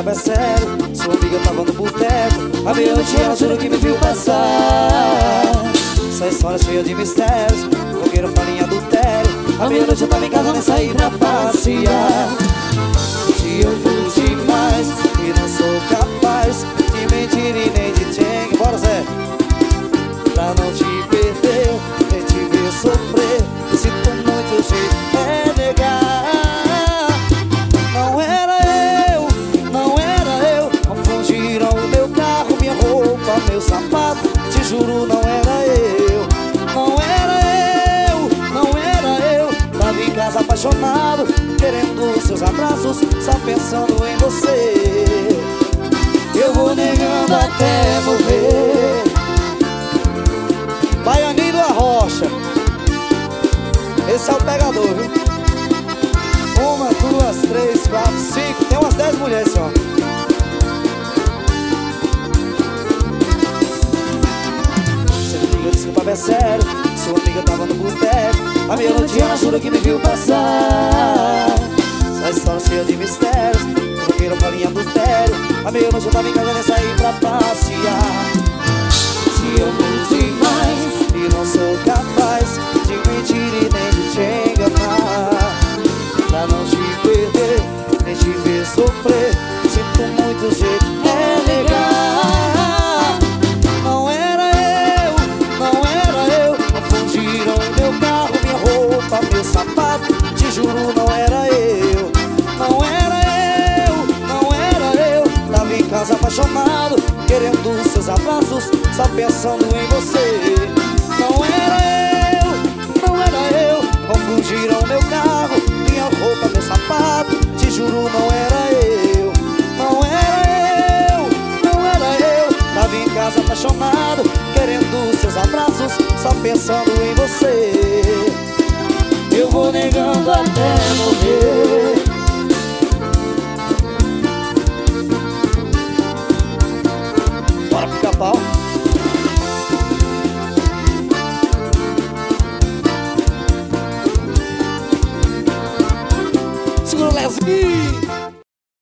papo é sério. Sua amiga tava no boteco, à meia-noite ela jurou que me viu passar. Essa história cheia de mistérios, fogueira, farinha, adultério. À meia-noite eu tava em casa, nem saí pra passear. Hoje eu fui demais e não sou capaz de mentir e nem de tcheng. Bora, Zé! Pra não te perder, nem te ver sofrer. Sinto muito jeito, é negar. Não era eu, não era eu. Confundiram o meu carro, minha roupa, meu sapato. Te juro, não era eu. Não era eu, não era eu. Tava em casa apaixonado, querendo seus abraços, só pensando em você. Eu vou negando até morrer. Baianinho da Rocha, esse é o pegador, viu? 1, 2, 3, 4, 5. Tem umas 10 mulheres, ó. Você me liga, disse que o papo é sério. Sua amiga tava no boteco, à meia-noite ela jura que me viu passar. Essa história cheia de mistérios, fogueira, farinha, adultério. À meia-noite eu tava em casa, nem saí pra passear. Se eu fui demais e não sou capaz de mentir e nem de te enganar. Pra não te perder, nem te ver sofrer. Sinto muito jeito, é negar. Não era eu, não era eu. Confundiram meu carro, minha roupa, meu sapato. Te juro, não era eu. Não era eu, não era eu. Tava em casa apaixonado, querendo seus abraços, só pensando em você. Não era eu, não era eu. Confundiram meu carro, minha roupa, meu sapato. Te juro, não era eu. Não era eu, não era eu. Tava em casa apaixonado, querendo seus abraços, só pensando em você. Eu vou negando até morrer.